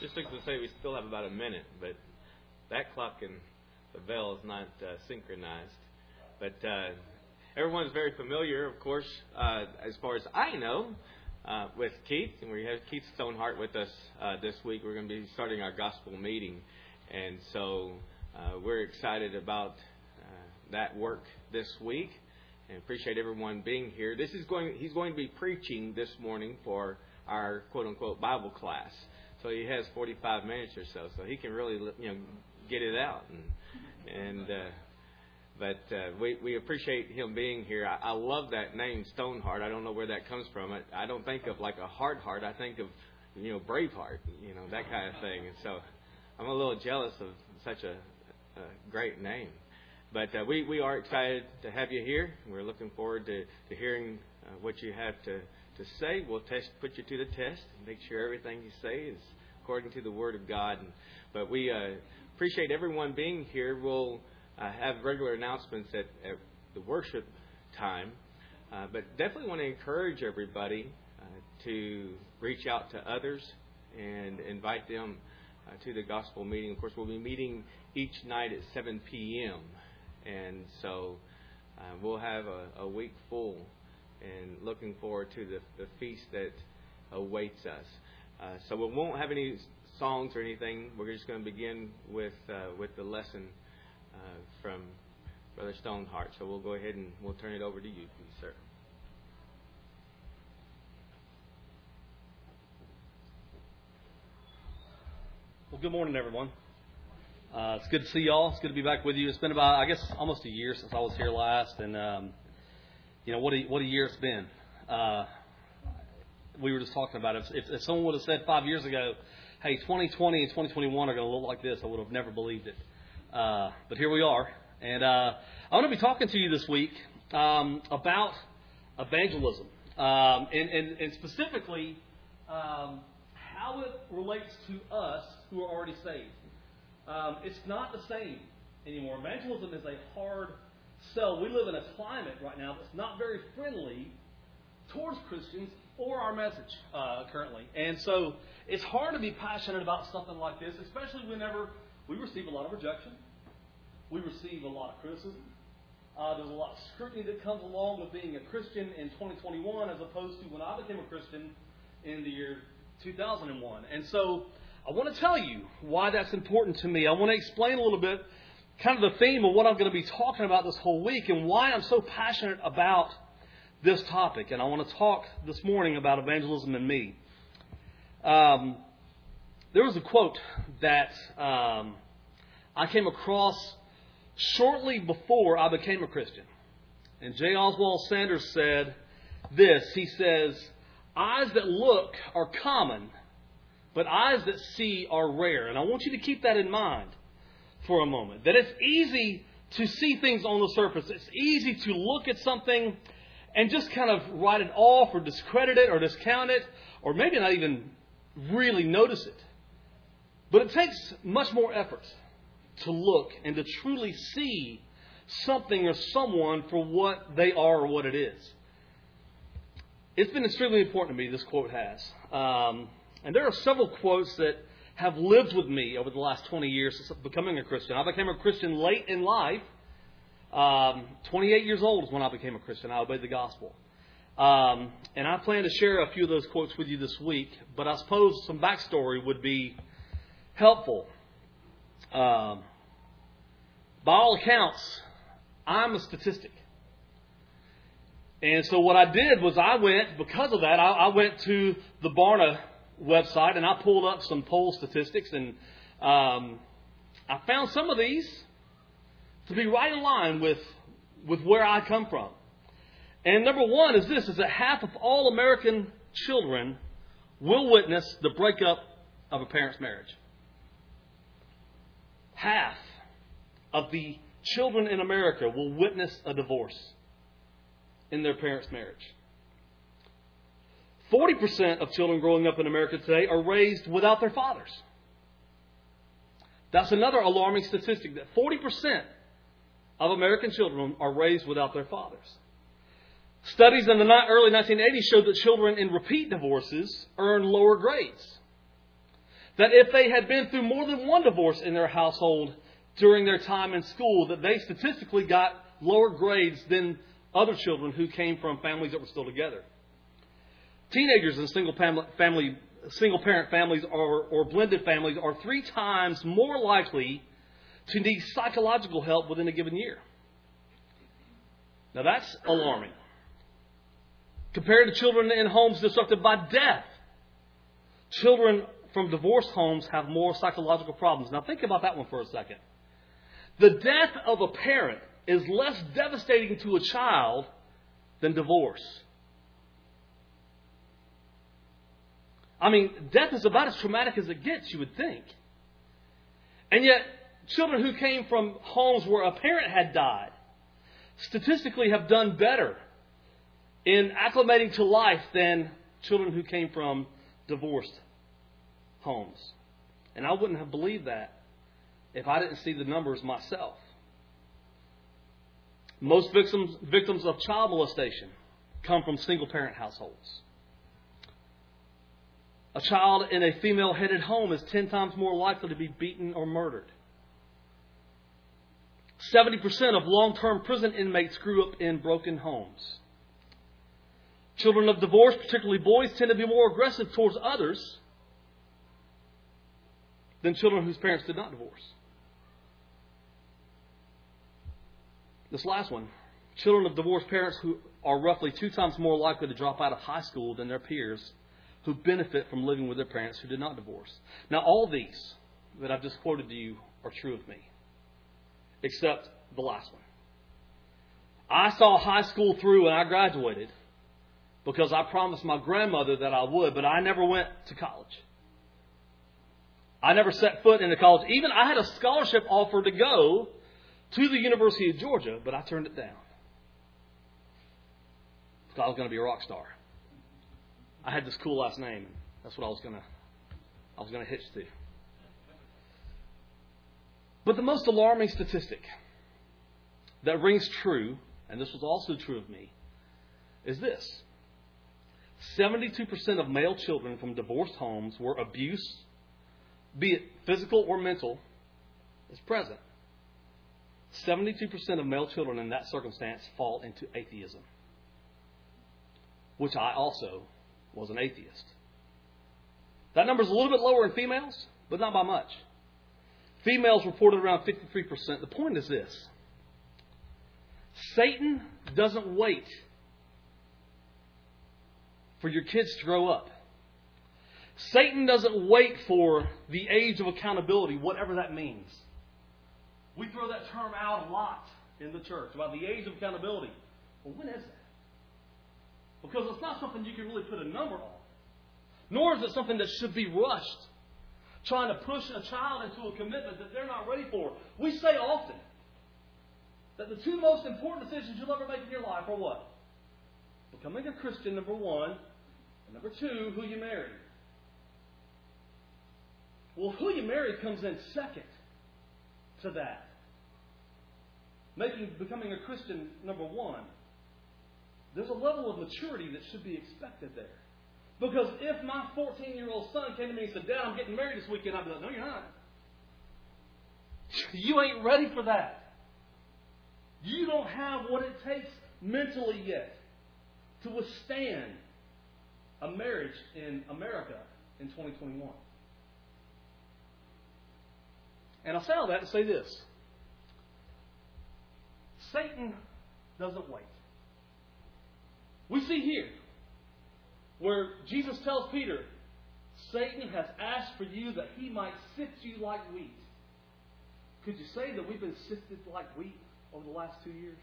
Just like to say, we still have about a minute, but that clock and the bell is not synchronized. But everyone's very familiar, of course, as far as I know, with Keith. And we have Keith Stonehart with us this week. We're going to be starting our gospel meeting. And so we're excited about that work this week. And appreciate everyone being here. He's going to be preaching this morning for our quote-unquote Bible class. So he has 45 minutes or so he can really, get it out. But we appreciate him being here. I love that name, Stoneheart. I don't know where that comes from. I don't think of like a hard heart. I think of, Braveheart, that kind of thing. And so I'm a little jealous of such a great name. But we are excited to have you here. We're looking forward to hearing what you have to say. We'll put you to the test and make sure everything you say is according to the Word of God. But we appreciate everyone being here. We'll have regular announcements at the worship time. But definitely want to encourage everybody to reach out to others and invite them to the gospel meeting. Of course, we'll be meeting each night at 7 p.m. And so we'll have a week full and looking forward to the feast that awaits us. So we won't have any songs or anything. We're just going to begin with the lesson from Brother Stoneheart. So we'll go ahead and we'll turn it over to you, please, sir. Well, good morning, everyone. It's good to see y'all. It's good to be back with you. It's been about, I guess, almost a year since I was here last, and what a year it's been. We were just talking about it. If someone would have said 5 years ago, hey, 2020 and 2021 are going to look like this, I would have never believed it. But here we are. And I want to be talking to you this week about evangelism. And specifically, how it relates to us who are already saved. It's not the same anymore. Evangelism is a hard sell. We live in a climate right now that's not very friendly towards Christians or our message currently. And so it's hard to be passionate about something like this, especially whenever we receive a lot of rejection. We receive a lot of criticism. There's a lot of scrutiny that comes along with being a Christian in 2021 as opposed to when I became a Christian in the year 2001. And so I want to tell you why that's important to me. I want to explain a little bit kind of the theme of what I'm going to be talking about this whole week and why I'm so passionate about this topic. And I want to talk this morning about evangelism and me. There was a quote that I came across shortly before I became a Christian. And J. Oswald Sanders said this. He says, "Eyes that look are common, but eyes that see are rare." And I want you to keep that in mind for a moment. That it's easy to see things on the surface. It's easy to look at something and just kind of write it off or discredit it or discount it or maybe not even really notice it. But it takes much more effort to look and to truly see something or someone for what they are or what it is. It's been extremely important to me, this quote has. And there are several quotes that have lived with me over the last 20 years since becoming a Christian. I became a Christian late in life. 28 years old is when I became a Christian. I obeyed the gospel. And I plan to share a few of those quotes with you this week. But I suppose some backstory would be helpful. By all accounts, I'm a statistic. And so what I did was because of that, I went to the Barna website and I pulled up some poll statistics, and I found some of these to be right in line with where I come from. And number one is this, is that half of all American children will witness the breakup of a parent's marriage. Half of the children in America will witness a divorce in their parents' marriage. 40% of children growing up in America today are raised without their fathers. That's another alarming statistic, that 40% of American children are raised without their fathers. Studies in the early 1980s showed that children in repeat divorces earn lower grades. that if they had been through more than one divorce in their household during their time in school, that they statistically got lower grades than other children who came from families that were still together. Teenagers in single-parent families or blended families are 3 times more likely to need psychological help within a given year. Now that's alarming. Compared to children in homes disrupted by death, children from divorced homes have more psychological problems. Now think about that one for a second. The death of a parent is less devastating to a child than divorce. I mean, death is about as traumatic as it gets, you would think. And yet, children who came from homes where a parent had died statistically have done better in acclimating to life than children who came from divorced homes. And I wouldn't have believed that if I didn't see the numbers myself. Most victims of child molestation come from single-parent households. A child in a female-headed home is 10 times more likely to be beaten or murdered. 70% of long-term prison inmates grew up in broken homes. Children of divorce, particularly boys, tend to be more aggressive towards others than children whose parents did not divorce. This last one, children of divorced parents who are roughly 2 times more likely to drop out of high school than their peers who benefit from living with their parents who did not divorce. Now, all these that I've just quoted to you are true of me, except the last one. I saw high school through and I graduated because I promised my grandmother that I would, but I never went to college. I never set foot into college. Even I had a scholarship offer to go to the University of Georgia, but I turned it down because I was going to be a rock star. I had this cool last name. That's what I was going to hitch to. But the most alarming statistic that rings true, and this was also true of me, is this. 72% of male children from divorced homes where abuse, be it physical or mental, is present. 72% of male children in that circumstance fall into atheism, which I also was an atheist. That number is a little bit lower in females, but not by much. Females reported around 53%. The point is this. Satan doesn't wait for your kids to grow up. Satan doesn't wait for the age of accountability, whatever that means. We throw that term out a lot in the church about the age of accountability. Well, when is that? Because it's not something you can really put a number on. Nor is it something that should be rushed, trying to push a child into a commitment that they're not ready for. We say often that the 2 most important decisions you'll ever make in your life are what? Becoming a Christian, number 1, and number 2, who you marry. Well, who you marry comes in second to that. Becoming a Christian, number 1. There's a level of maturity that should be expected there. Because if my 14-year-old son came to me and said, Dad, I'm getting married this weekend, I'd be like, no, you're not. You ain't ready for that. You don't have what it takes mentally yet to withstand a marriage in America in 2021. And I say all that to say this. Satan doesn't wait. We see here where Jesus tells Peter, Satan has asked for you that he might sift you like wheat. Could you say that we've been sifted like wheat over the last 2 years?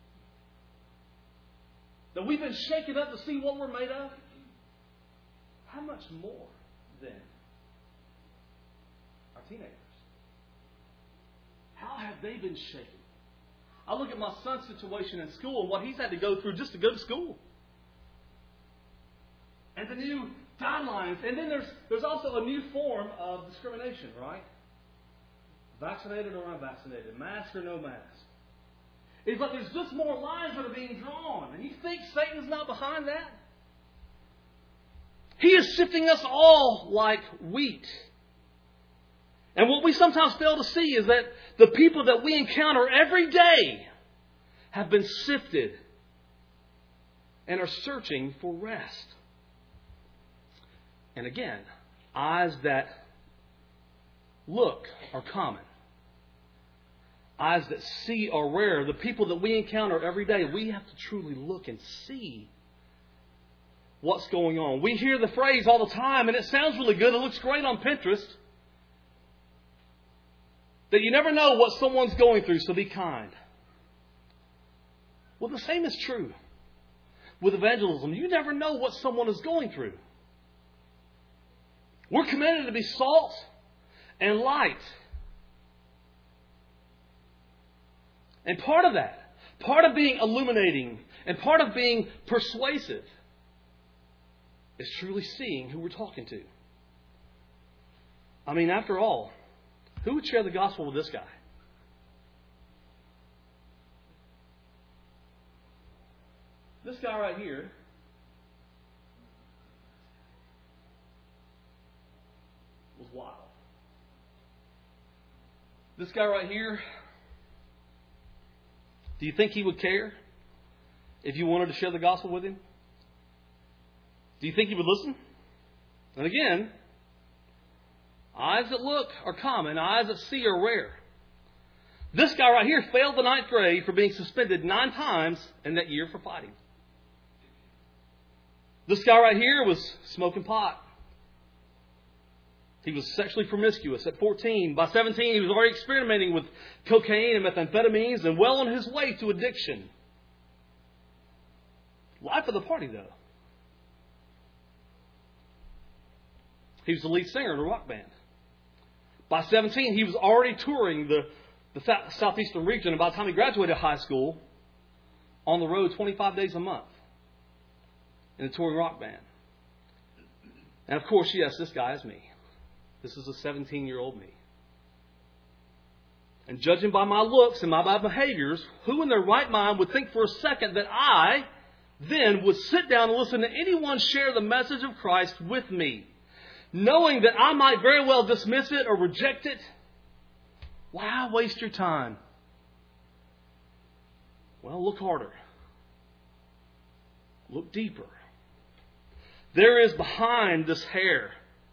That we've been shaken up to see what we're made of? How much more then our teenagers? How have they been shaken? I look at my son's situation in school and what he's had to go through just to go to school. And the new guidelines. And then there's also a new form of discrimination, right? Vaccinated or unvaccinated. Mask or no mask. It's like there's just more lines that are being drawn. And you think Satan's not behind that? He is sifting us all like wheat. And what we sometimes fail to see is that the people that we encounter every day have been sifted and are searching for rest. And again, eyes that look are common. Eyes that see are rare. The people that we encounter every day, we have to truly look and see what's going on. We hear the phrase all the time, and it sounds really good. It looks great on Pinterest. That you never know what someone's going through, so be kind. Well, the same is true with evangelism. You never know what someone is going through. We're commanded to be salt and light. And part of that, part of being illuminating, and part of being persuasive is truly seeing who we're talking to. I mean, after all, who would share the gospel with this guy? This guy right here was wild. This guy right here, do you think he would care if you wanted to share the gospel with him? Do you think he would listen? And again, eyes that look are common, eyes that see are rare. This guy right here failed the 9th grade for being suspended 9 times in that year for fighting. This guy right here was smoking pot. He was sexually promiscuous at 14. By 17, he was already experimenting with cocaine and methamphetamines and well on his way to addiction. Life of the party, though. He was the lead singer in a rock band. By 17, he was already touring the southeastern region. And by the time he graduated high school, on the road 25 days a month in a touring rock band. And of course, yes, this guy is me. This is a 17-year-old me. And judging by my looks and my behaviors, who in their right mind would think for a second that I then would sit down and listen to anyone share the message of Christ with me, knowing that I might very well dismiss it or reject it? Why waste your time? Well, look harder. Look deeper. There is behind this hair,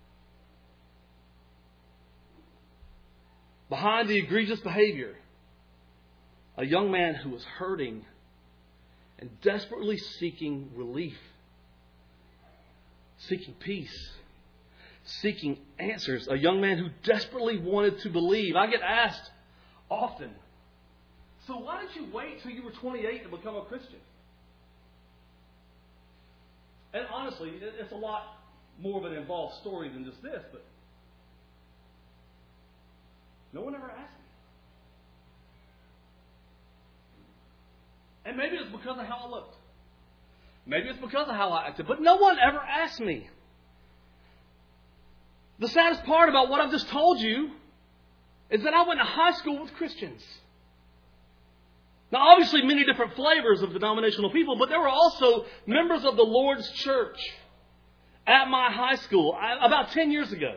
behind the egregious behavior, a young man who was hurting and desperately seeking relief, seeking peace, seeking answers. A young man who desperately wanted to believe. I get asked often, so why did you wait till you were 28 to become a Christian? And honestly, it's a lot more of an involved story than just this, but no one ever asked me. And maybe it's because of how I looked. Maybe it's because of how I acted, but no one ever asked me. The saddest part about what I've just told you is that I went to high school with Christians. Now, obviously, many different flavors of denominational people, but there were also members of the Lord's church at my high school about 10 years ago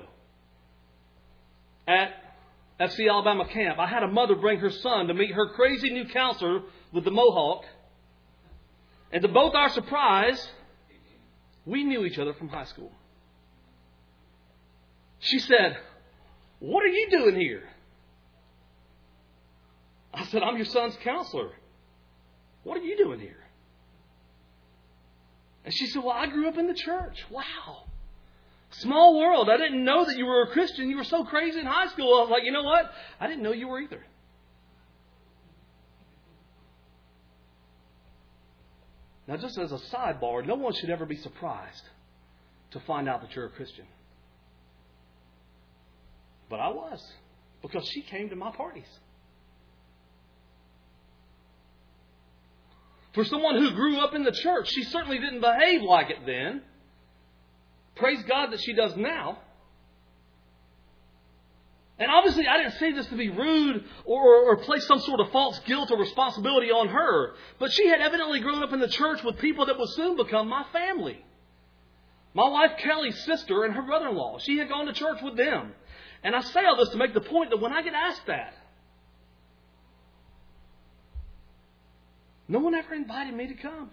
at FC Alabama camp. I had a mother bring her son to meet her crazy new counselor with the mohawk. And to both our surprise, we knew each other from high school. She said, "What are you doing here?" I said, "I'm your son's counselor. What are you doing here?" And she said, "Well, I grew up in the church." Wow. Small world. I didn't know that you were a Christian. You were so crazy in high school. I was like, you know what? I didn't know you were either. Now, just as a sidebar, no one should ever be surprised to find out that you're a Christian. But I was, because she came to my parties. For someone who grew up in the church, she certainly didn't behave like it then. Praise God that she does now. And obviously I didn't say this to be rude or place some sort of false guilt or responsibility on her. But she had evidently grown up in the church with people that would soon become my family. My wife Kelly's sister and her brother-in-law. She had gone to church with them. And I say all this to make the point that when I get asked that, no one ever invited me to come.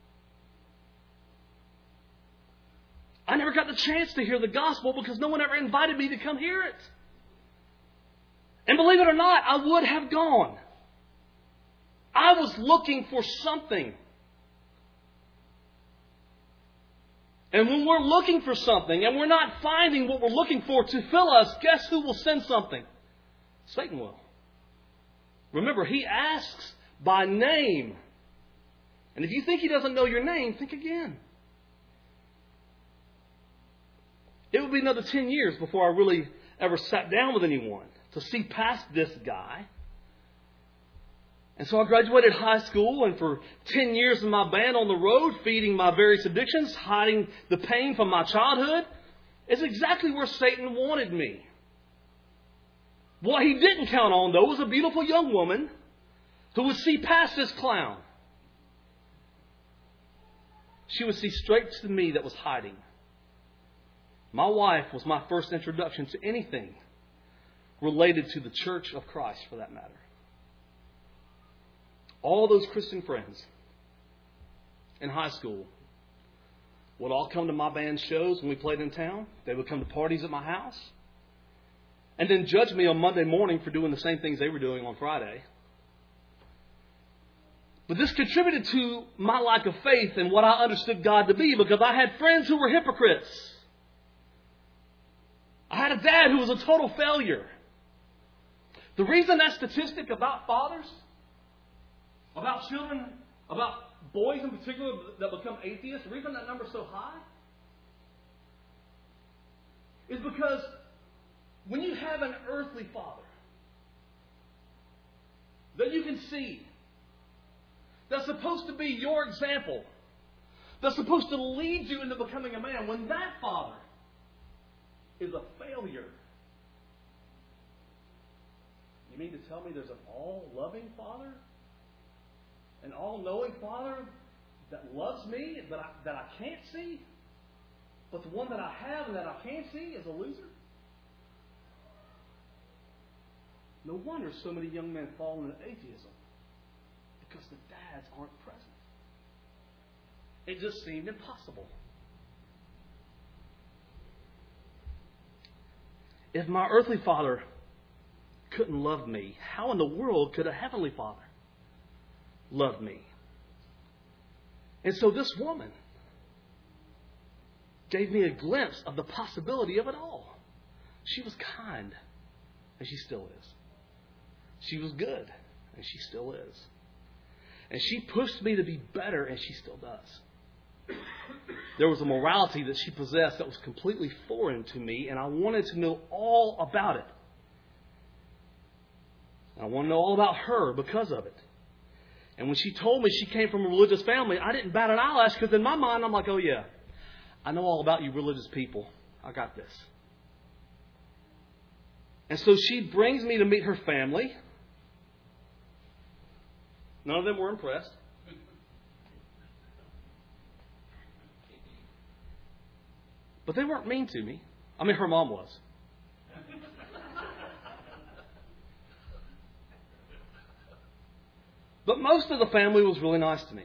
I never got the chance to hear the gospel because no one ever invited me to come hear it. And believe it or not, I would have gone. I was looking for something. And when we're looking for something and we're not finding what we're looking for to fill us, guess who will send something? Satan will. Remember, he asks by name. And if you think he doesn't know your name, think again. It would be another 10 years before I really ever sat down with anyone to see past this guy. And so I graduated high school, and for 10 years in my band on the road, feeding my various addictions, hiding the pain from my childhood, is exactly where Satan wanted me. What he didn't count on, though, was a beautiful young woman who would see past this clown. She would see straight to me that was hiding. My wife was my first introduction to anything related to the Church of Christ, for that matter. All those Christian friends in high school would all come to my band shows when we played in town. They would come to parties at my house and then judge me on Monday morning for doing the same things they were doing on Friday. But this contributed to my lack of faith in what I understood God to be, because I had friends who were hypocrites. I had a dad who was a total failure. The reason that statistic about fathers, about children, about boys in particular that become atheists, the reason that number is so high is because when you have an earthly father that you can see, that's supposed to be your example, that's supposed to lead you into becoming a man, when that father is a failure, you mean to tell me there's an all-loving father? An all-knowing Father that loves me, that I can't see? But the one that I have and that I can see is a loser? No wonder so many young men fall into atheism. Because the dads aren't present. It just seemed impossible. If my earthly father couldn't love me, how in the world could a heavenly Father love me? And so this woman gave me a glimpse of the possibility of it all. She was kind, and she still is. She was good, and she still is. And she pushed me to be better, and she still does. There was a morality that she possessed that was completely foreign to me, and I wanted to know all about it. I want to know all about her because of it. And when she told me she came from a religious family, I didn't bat an eyelash, because in my mind, I'm like, oh yeah, I know all about you religious people. I got this. And so she brings me to meet her family. None of them were impressed. But they weren't mean to me. I mean, her mom was. But most of the family was really nice to me.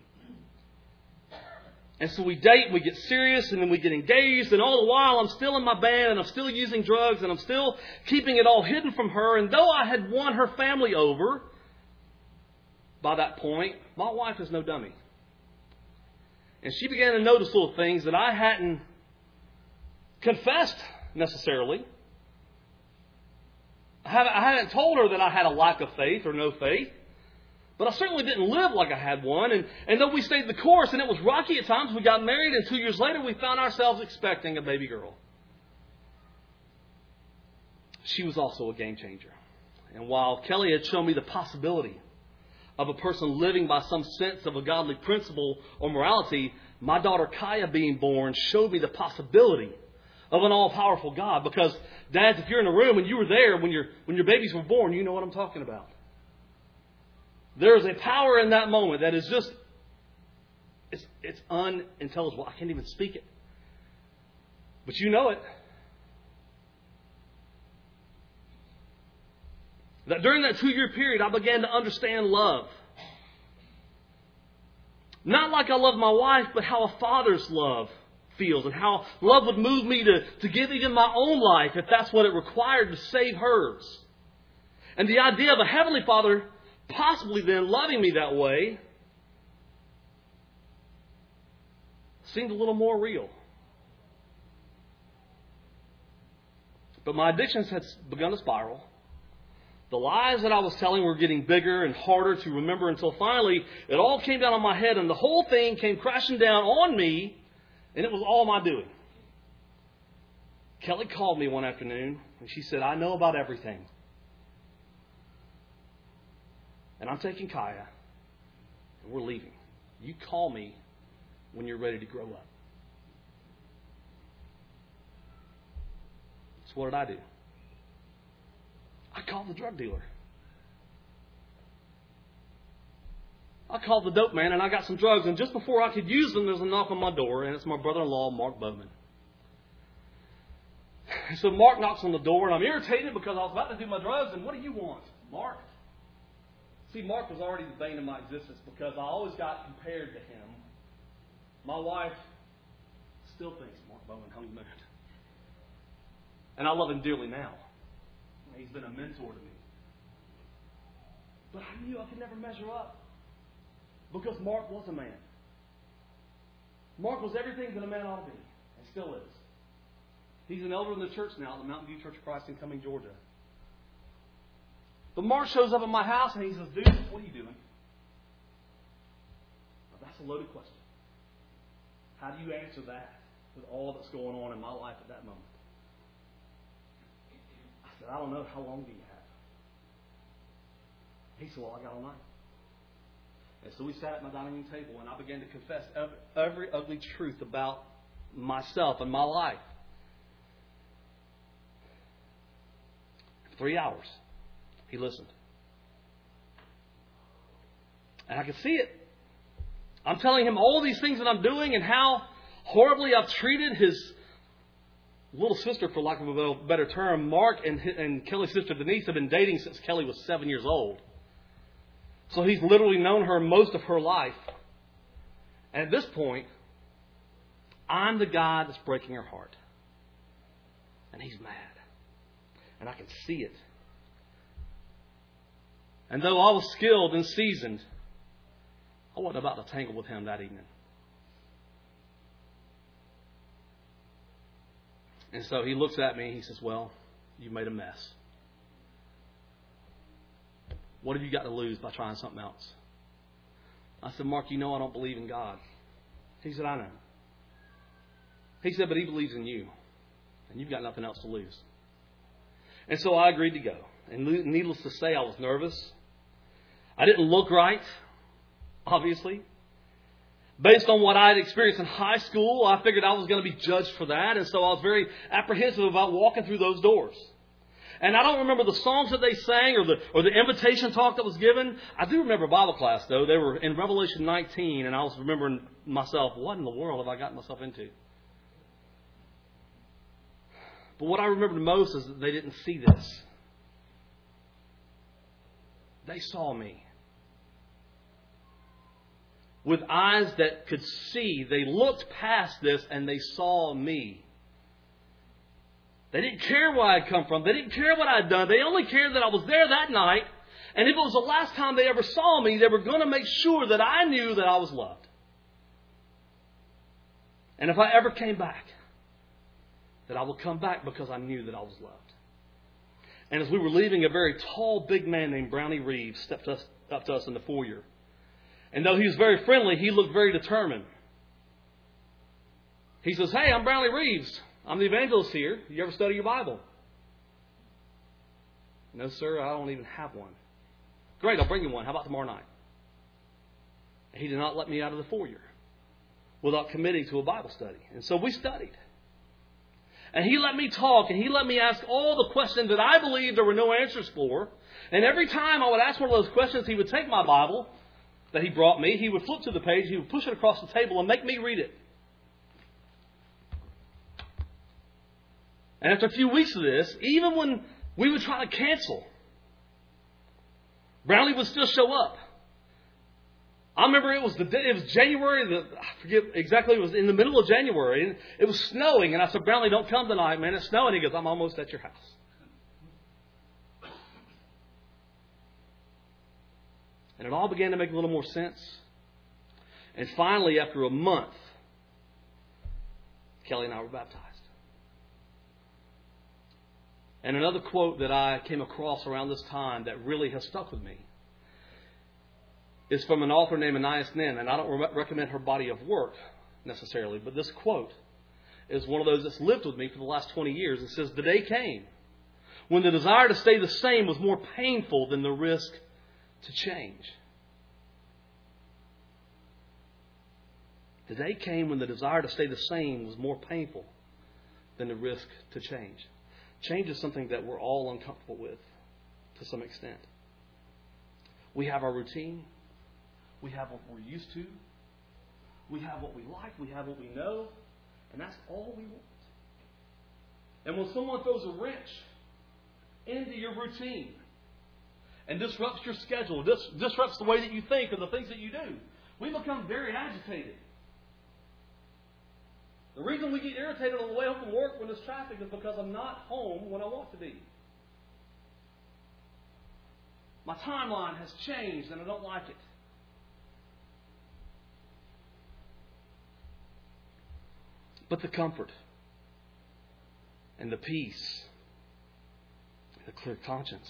And so we date, we get serious, and then we get engaged. And all the while, I'm still in my band, and I'm still using drugs, and I'm still keeping it all hidden from her. And though I had won her family over, by that point, my wife is no dummy. And she began to notice little things that I hadn't confessed necessarily. I hadn't told her that I had a lack of faith or no faith. But I certainly didn't live like I had one. And though we stayed the course, and it was rocky at times, we got married, and 2 years later we found ourselves expecting a baby girl. She was also a game changer. And while Kelly had shown me the possibility of a person living by some sense of a godly principle or morality, my daughter Kaya being born showed me the possibility of an all-powerful God. Because, dads, if you're in a room and you were there when your babies were born, you know what I'm talking about. There is a power in that moment that is just, it's unintelligible. I can't even speak it. But you know it. That during that 2-year period, I began to understand love. Not like I love my wife, but how a father's love feels, and how love would move me to give even my own life if that's what it required to save hers. And the idea of a Heavenly Father possibly then loving me that way seemed a little more real. But my addictions had begun to spiral. The lies that I was telling were getting bigger and harder to remember until finally it all came down on my head and the whole thing came crashing down on me, and it was all my doing. Kelly called me one afternoon and she said, I know about everything. And I'm taking Kaya and we're leaving. You call me when you're ready to grow up. So what did I do? I called the drug dealer. I called the dope man and I got some drugs. And just before I could use them, there's a knock on my door. And it's my brother-in-law, Mark Bowman. So Mark knocks on the door. And I'm irritated because I was about to do my drugs. And what do you want, Mark? See, Mark was already the bane of my existence because I always got compared to him. My wife still thinks Mark Bowman honeymooned. And I love him dearly now. He's been a mentor to me. But I knew I could never measure up. Because Mark was a man. Mark was everything that a man ought to be. And still is. He's an elder in the church now at the Mountain View Church of Christ in Cumming, Georgia. But Mark shows up at my house and he says, dude, what are you doing? Now, that's a loaded question. How do you answer that with all that's going on in my life at that moment? I said, I don't know. How long do you have? He said, well, I got all night. And so we sat at my dining room table and I began to confess every ugly truth about myself and my life. 3 hours. He listened. And I could see it. I'm telling him all these things that I'm doing and how horribly I've treated his little sister, for lack of a better term. Mark and Kelly's sister Denise have been dating since Kelly was 7 years old. So he's literally known her most of her life. And at this point, I'm the guy that's breaking her heart. And he's mad. And I can see it. And though I was skilled and seasoned, I wasn't about to tangle with him that evening. And so he looks at me and he says, well, you made a mess. What have you got to lose by trying something else? I said, Mark, you know I don't believe in God. He said, I know. He said, but he believes in you. And you've got nothing else to lose. And so I agreed to go. And needless to say, I was nervous. I didn't look right, obviously. Based on what I had experienced in high school, I figured I was going to be judged for that. And so I was very apprehensive about walking through those doors. And I don't remember the songs that they sang or the invitation talk that was given. I do remember Bible class, though. They were in Revelation 19, and I was remembering myself, what in the world have I gotten myself into? But what I remember most is that they didn't see this. They saw me. With eyes that could see, they looked past this and they saw me. They didn't care where I'd come from. They didn't care what I'd done. They only cared that I was there that night. And if it was the last time they ever saw me, they were going to make sure that I knew that I was loved. And if I ever came back, that I would come back because I knew that I was loved. And as we were leaving, a very tall, big man named Brownie Reeves stepped up to us in the foyer. And though he was very friendly, he looked very determined. He says, hey, I'm Brownie Reeves. I'm the evangelist here. You ever study your Bible? No, sir, I don't even have one. Great, I'll bring you one. How about tomorrow night? And he did not let me out of the foyer without committing to a Bible study. And so we studied. And he let me talk, and he let me ask all the questions that I believed there were no answers for. And every time I would ask one of those questions, he would take my Bible that he brought me, he would flip to the page, he would push it across the table and make me read it. And after a few weeks of this, even when we would try to cancel, Brownlee would still show up. I remember it was January, I forget exactly, it was in the middle of January, and it was snowing, and I said, Brownlee, don't come tonight, man, it's snowing. He goes, I'm almost at your house. And it all began to make a little more sense. And finally, after a month, Kelly and I were baptized. And another quote that I came across around this time that really has stuck with me is from an author named Anais Nin. And I don't recommend her body of work necessarily, but this quote is one of those that's lived with me for the last 20 years. It says, the day came when the desire to stay the same was more painful than the risk to change. The day came when the desire to stay the same was more painful than the risk to change. Change is something that we're all uncomfortable with to some extent. We have our routine. We have what we're used to. We have what we like. We have what we know. And that's all we want. And when someone throws a wrench into your routine and disrupts your schedule, disrupts the way that you think or the things that you do, we become very agitated. The reason we get irritated on the way home from work when there's traffic is because I'm not home when I want to be. My timeline has changed and I don't like it. But the comfort and the peace, and the clear conscience,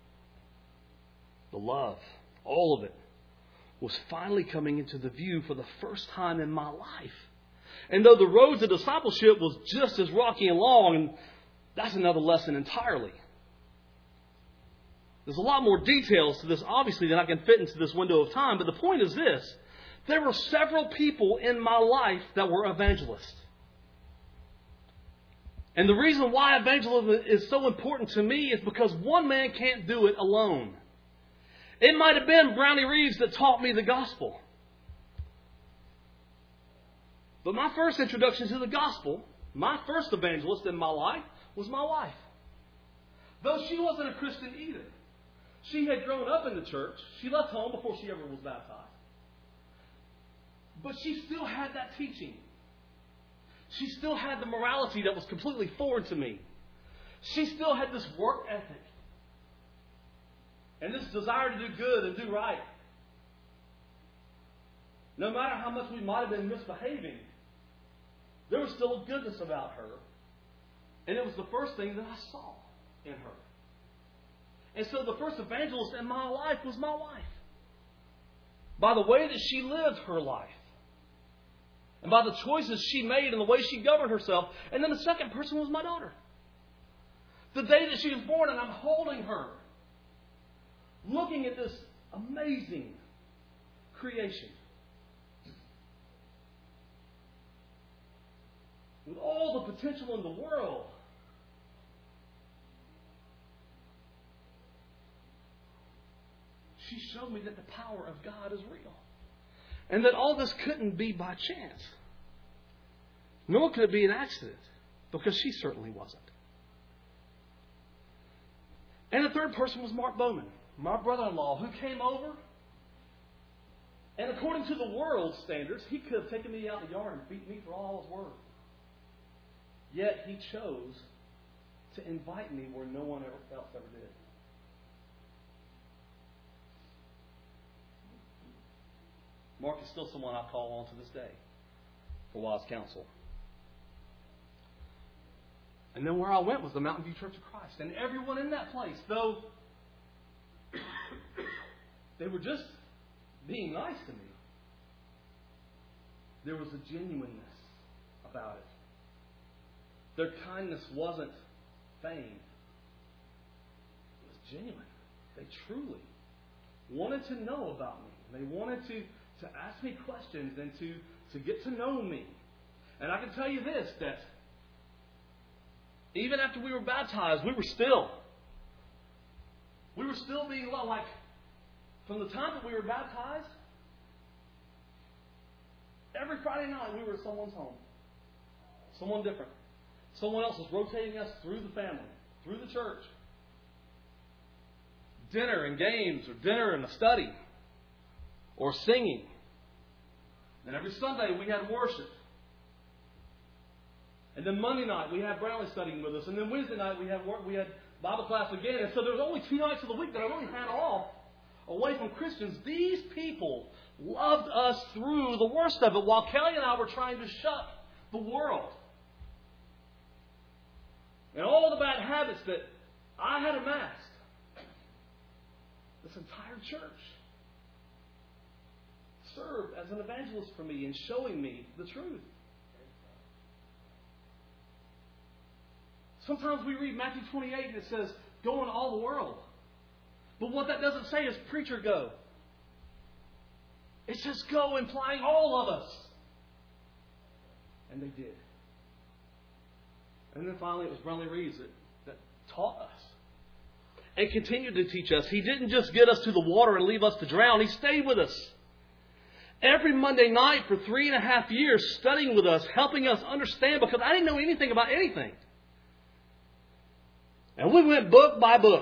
the love, all of it was finally coming into the view for the first time in my life. And though the road to discipleship was just as rocky and long, and that's another lesson entirely. There's a lot more details to this, obviously, than I can fit into this window of time. But the point is this. There were several people in my life that were evangelists. And the reason why evangelism is so important to me is because one man can't do it alone. It might have been Brownie Reeves that taught me the gospel. But my first introduction to the gospel, my first evangelist in my life, was my wife. Though she wasn't a Christian either. She had grown up in the church. She left home before she ever was baptized. But she still had that teaching. She still had the morality that was completely foreign to me. She still had this work ethic. And this desire to do good and do right. No matter how much we might have been misbehaving, there was still a goodness about her. And it was the first thing that I saw in her. And so the first evangelist in my life was my wife. By the way that she lived her life. And by the choices she made and the way she governed herself. And then the second person was my daughter. The day that she was born, and I'm holding her. Looking at this amazing creation. With all the potential in the world. She showed me that the power of God is real. And that all this couldn't be by chance. Nor could it be an accident. Because she certainly wasn't. And the third person was Mark Bowman, my brother-in-law, who came over. And according to the world's standards, he could have taken me out in the yard and beat me for all I was worth. Yet he chose to invite me where no one else ever did. Mark is still someone I call on to this day for wise counsel. And then where I went was the Mountain View Church of Christ. And everyone in that place, though they were just being nice to me, there was a genuineness about it. Their kindness wasn't feigned. It was genuine. They truly wanted to know about me. They wanted to ask me questions and to get to know me. And I can tell you this, that even after we were baptized, we were still being loved. Like, from the time that we were baptized, every Friday night we were at someone's home. Someone different. Someone else is rotating us through the family, through the church. Dinner and games, or dinner and a study, or singing. And every Sunday we had worship. And then Monday night we had Brownlee studying with us. And then Wednesday night we had Bible class again. And so there's only 2 nights of the week that I really had off away from Christians. These people loved us through the worst of it while Kelly and I were trying to shut the world. And all the bad habits that I had amassed. This entire church served as an evangelist for me in showing me the truth. Sometimes we read Matthew 28 and it says, go into all the world. But what that doesn't say is preacher go. It says go, implying all of us. And they did. And then finally it was Brownlee Reeves that taught us. And continued to teach us. He didn't just get us to the water and leave us to drown. He stayed with us. Every Monday night for 3.5 years, studying with us, helping us understand, because I didn't know anything about anything. And we went book by book.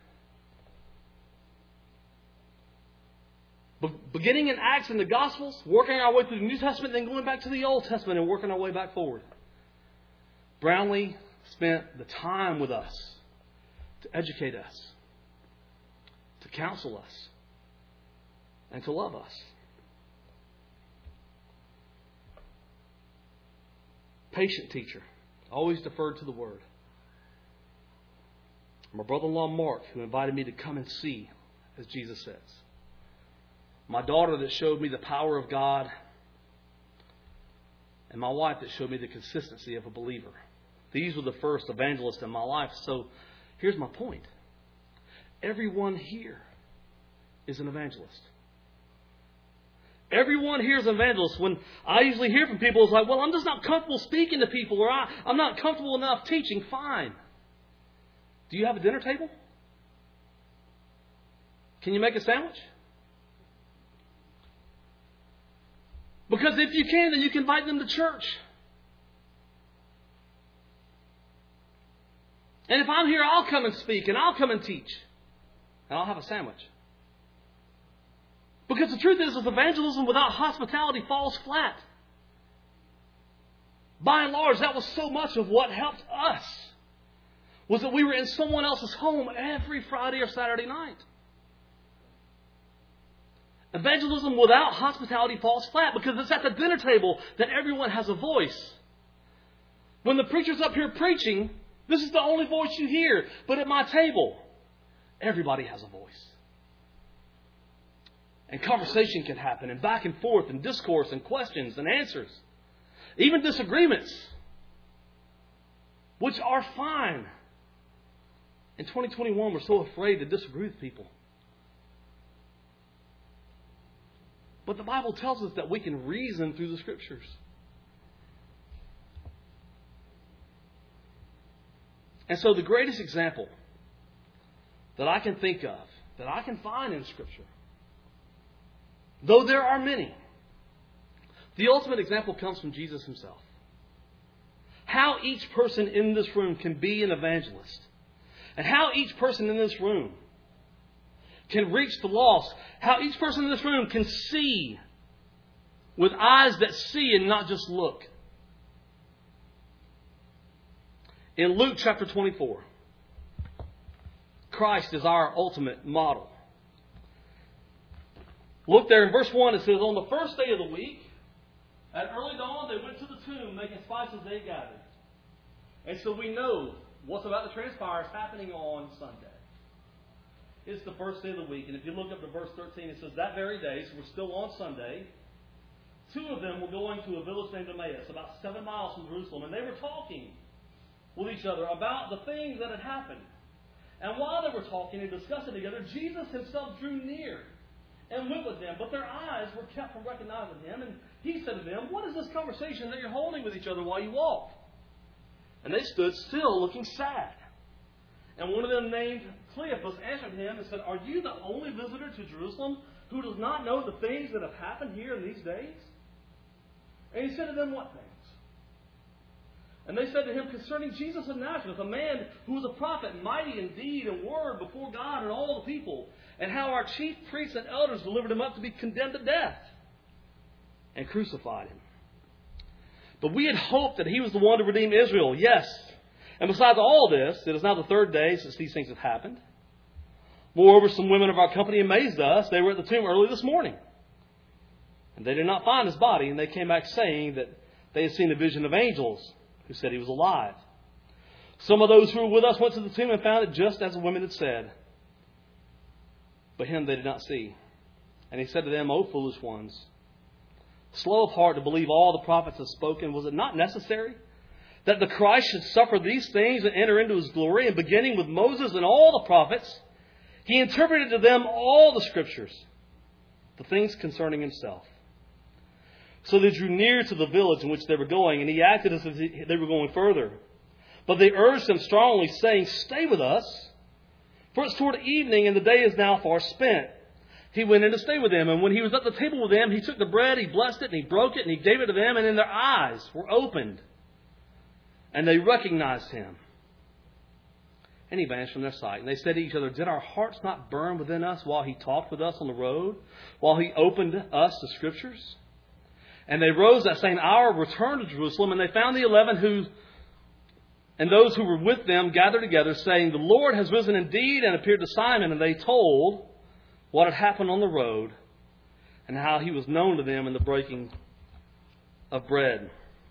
Beginning in Acts and the Gospels, working our way through the New Testament, then going back to the Old Testament and working our way back forward. Brownlee spent the time with us to educate us, to counsel us, and to love us. Patient teacher, always deferred to the Word. My brother-in-law Mark, who invited me to come and see, as Jesus says. My daughter that showed me the power of God. And my wife that showed me the consistency of a believer. These were the first evangelists in my life. So here's my point. Everyone here is an evangelist. Everyone here is an evangelist. When I usually hear from people, it's like, well, I'm just not comfortable speaking to people, or I'm not comfortable enough teaching. Fine. Do you have a dinner table? Can you make a sandwich? Because if you can, then you can invite them to church. And if I'm here, I'll come and speak, and I'll come and teach. And I'll have a sandwich. Because the truth is, evangelism without hospitality falls flat. By and large, that was so much of what helped us. Was that we were in someone else's home every Friday or Saturday night. Evangelism without hospitality falls flat because it's at the dinner table that everyone has a voice. When the preacher's up here preaching, this is the only voice you hear. But at my table, everybody has a voice. And conversation can happen, and back and forth, and discourse, and questions, and answers. Even disagreements, which are fine. In 2021, we're so afraid to disagree with people. But the Bible tells us that we can reason through the Scriptures. And so the greatest example that I can think of, that I can find in Scripture, though there are many, the ultimate example comes from Jesus Himself. How each person in this room can be an evangelist. And how each person in this room can reach the lost. How each person in this room can see with eyes that see and not just look. In Luke chapter 24, Christ is our ultimate model. Look there in verse 1, it says, on the first day of the week, at early dawn, they went to the tomb, making spices they gathered. And so we know what's about to transpire is happening on Sunday. It's the first day of the week. And if you look up to verse 13, it says, that very day, so we're still on Sunday, two of them were going to a village named Emmaus, about 7 miles from Jerusalem. And they were talking with each other about the things that had happened. And while they were talking and discussing together, Jesus Himself drew near and went with them. But their eyes were kept from recognizing Him. And He said to them, what is this conversation that you're holding with each other while you walk? And they stood still, looking sad. And one of them, named Cleopas, answered him and said, are you the only visitor to Jerusalem who does not know the things that have happened here in these days? And he said to them, what things? And they said to him concerning Jesus of Nazareth, a man who was a prophet, mighty in deed and word before God and all the people, and how our chief priests and elders delivered him up to be condemned to death and crucified him. But we had hoped that he was the one to redeem Israel. Yes. And besides all this, it is now the third day since these things have happened. Moreover, some women of our company amazed us. They were at the tomb early this morning. And they did not find his body, and they came back saying that they had seen a vision of angels who said he was alive. Some of those who were with us went to the tomb and found it just as the women had said. But him they did not see. And he said to them, O foolish ones, slow of heart to believe all the prophets have spoken, was it not necessary that the Christ should suffer these things and enter into his glory? And beginning with Moses and all the prophets, he interpreted to them all the Scriptures, the things concerning himself. So they drew near to the village in which they were going, and he acted as if they were going further. But they urged him strongly, saying, Stay with us, for it's toward evening, and the day is now far spent. He went in to stay with them, and when he was at the table with them, he took the bread, he blessed it, and he broke it, and he gave it to them, and then their eyes were opened, and they recognized him. And he vanished from their sight. And they said to each other, Did our hearts not burn within us while he talked with us on the road, while he opened us the Scriptures? And they rose that same hour, returned to Jerusalem, and they found the 11 and those who were with them gathered together, saying, The Lord has risen indeed and appeared to Simon. And they told what had happened on the road and how he was known to them in the breaking of bread.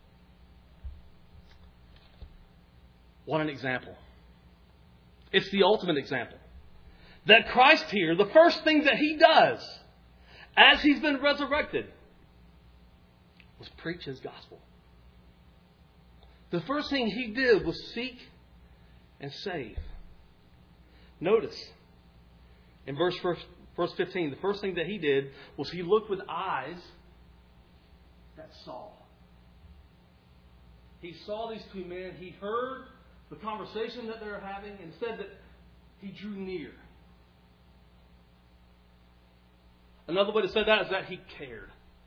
What an example. It's the ultimate example. That Christ here, the first thing that he does as he's been resurrected, was preach his gospel. The first thing he did was seek and save. Notice, in verse 15, the first thing that he did was he looked with eyes that saw. He saw these two men. He heard the conversation that they were having, and said that he drew near. Another way to say that is that he cared.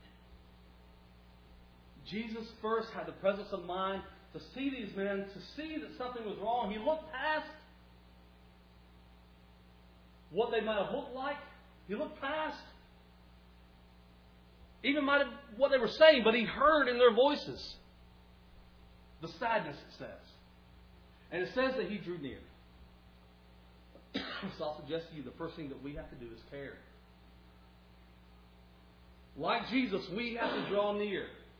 Jesus first had the presence of mind to see these men, to see that something was wrong. He looked past what they might have looked like. He looked past even what they were saying, but he heard in their voices the sadness, it says. And it says that he drew near. So I'll suggest to you the first thing that we have to do is care. Like Jesus, we have to draw near.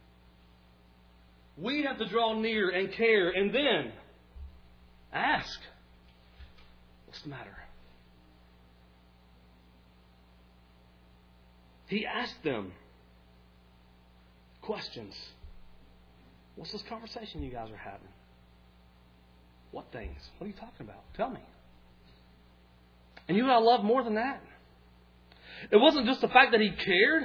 We have to draw near and care, and then ask, what's the matter? He asked them questions. What's this conversation you guys are having? What things? What are you talking about? Tell me. And you know what I love more than that? It wasn't just the fact that he cared,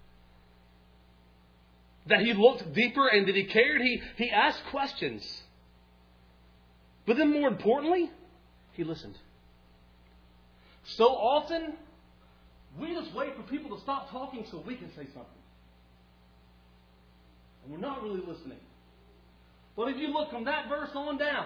that he looked deeper and that he cared. He asked questions. But then more importantly, he listened. So often, we just wait for people to stop talking so we can say something. And we're not really listening. But if you look from that verse on down,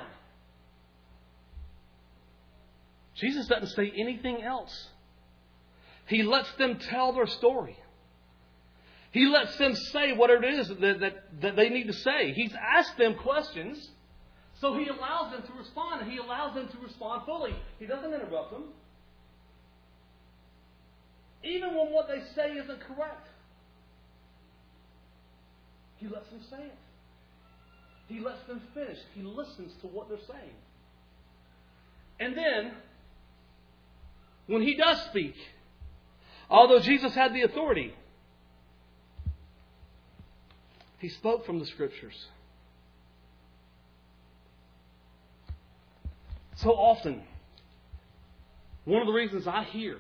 Jesus doesn't say anything else. He lets them tell their story. He lets them say what it is that they need to say. He's asked them questions, so he allows them to respond, and he allows them to respond fully. He doesn't interrupt them. Even when what they say isn't correct, he lets them say it. He lets them finish. He listens to what they're saying. And then, when he does speak, although Jesus had the authority, he spoke from the Scriptures. So often, one of the reasons I hear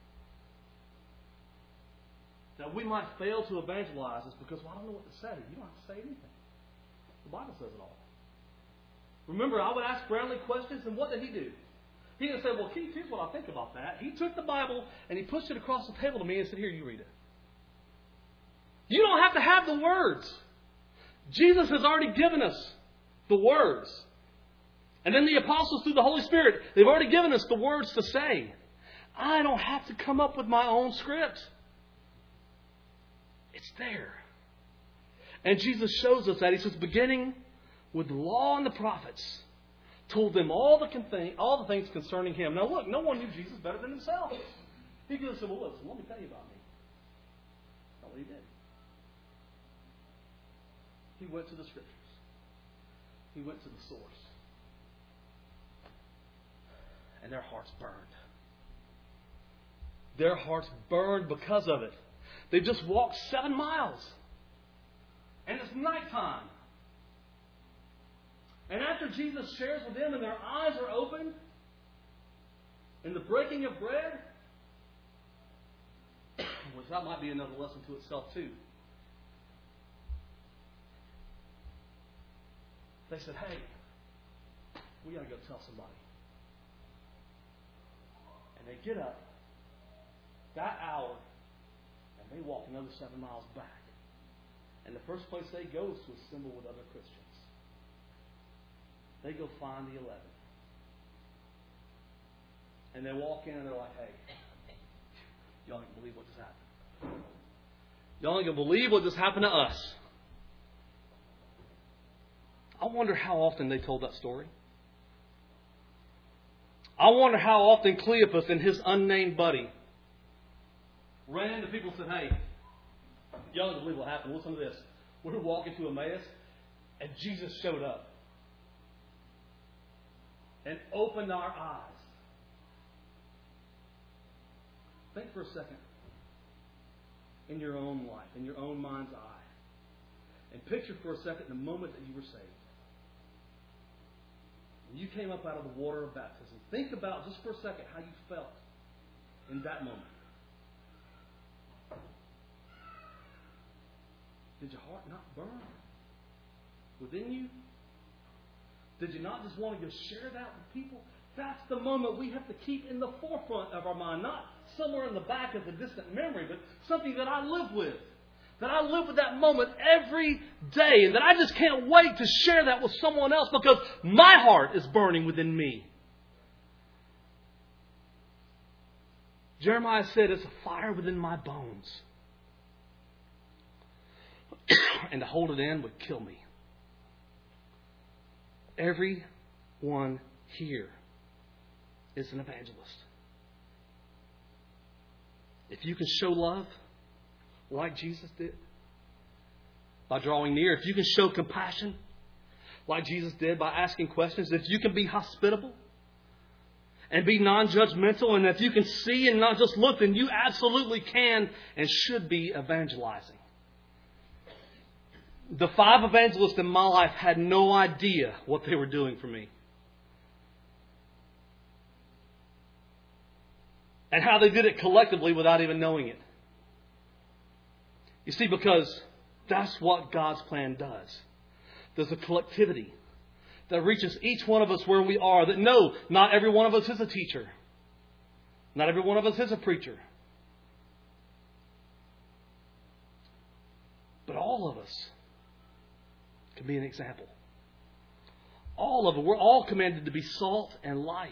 that we might fail to evangelize is because, I don't know what to say. You don't have to say anything. The Bible says it all. Remember, I would ask Brownlee questions, and what did he do? He didn't say, well, Keith, here's what I think about that. He took the Bible and he pushed it across the table to me and said, here, you read it. You don't have to have the words. Jesus has already given us the words. And then the apostles, through the Holy Spirit, they've already given us the words to say. I don't have to come up with my own script. It's there. And Jesus shows us that. He says, beginning with the law and the prophets, told them all the things concerning Him. Now look, no one knew Jesus better than himself. He could have said, well, listen, let me tell you about me. That's not what He did. He went to the Scriptures. He went to the source. And their hearts burned. Their hearts burned because of it. They've just walked 7 miles. And it's nighttime. And after Jesus shares with them and their eyes are opened, in the breaking of bread, which that might be another lesson to itself too. They said, hey, we got to go tell somebody. And they get up that hour and they walk another 7 miles back. And the first place they go is to assemble with other Christians. They go find the 11. And they walk in and they're like, hey, y'all ain't gonna believe what just happened. Y'all ain't gonna believe what just happened to us. I wonder how often they told that story. I wonder how often Cleopas and his unnamed buddy ran into people and said, hey, y'all don't believe what happened. Listen to this. We were walking to Emmaus and Jesus showed up and opened our eyes. Think for a second in your own life, in your own mind's eye. And picture for a second the moment that you were saved. When you came up out of the water of baptism. Think about just for a second how you felt in that moment. Did your heart not burn within you? Did you not just want to go share that with people? That's the moment we have to keep in the forefront of our mind. Not somewhere in the back as a distant memory, but something that I live with. That I live with that moment every day. And that I just can't wait to share that with someone else because my heart is burning within me. Jeremiah said, it's a fire within my bones. And to hold it in would kill me. Everyone here is an evangelist. If you can show love like Jesus did, by drawing near, if you can show compassion like Jesus did by asking questions, if you can be hospitable and be non-judgmental, and if you can see and not just look, then you absolutely can and should be evangelizing. The 5 evangelists in my life had no idea what they were doing for me. And how they did it collectively without even knowing it. You see, because that's what God's plan does. There's a collectivity that reaches each one of us where we are. That no, not every one of us is a teacher. Not every one of us is a preacher. But all of us can be an example. All of it. We're all commanded to be salt and light.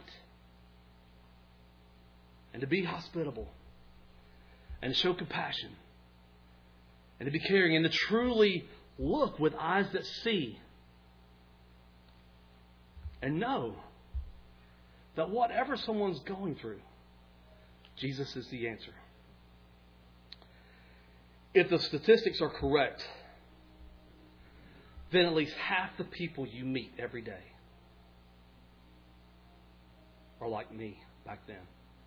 And to be hospitable. And to show compassion. And to be caring. And to truly look with eyes that see. And know that whatever someone's going through, Jesus is the answer. If the statistics are correct, then at least half the people you meet every day are like me back then.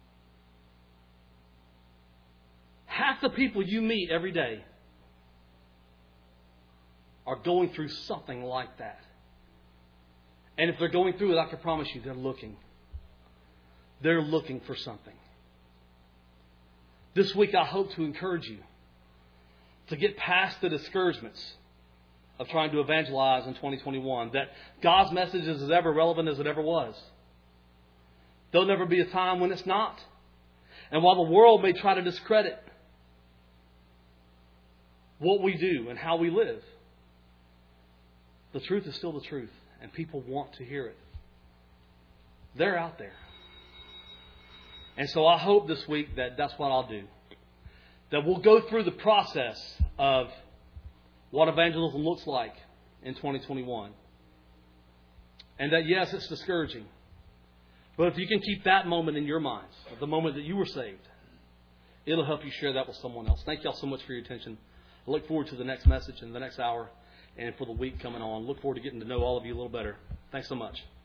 Half the people you meet every day are going through something like that. And if they're going through it, I can promise you they're looking. They're looking for something. This week I hope to encourage you to get past the discouragements of trying to evangelize in 2021. That God's message is as ever relevant as it ever was. There'll never be a time when it's not. And while the world may try to discredit what we do and how we live, the truth is still the truth. and people want to hear it. They're out there. And so I hope this week that that's what I'll do. That we'll go through the process of what evangelism looks like in 2021. And that, yes, it's discouraging. But if you can keep that moment in your minds, the moment that you were saved, it'll help you share that with someone else. Thank you all so much for your attention. I look forward to the next message in the next hour and for the week coming on. Look forward to getting to know all of you a little better. Thanks so much.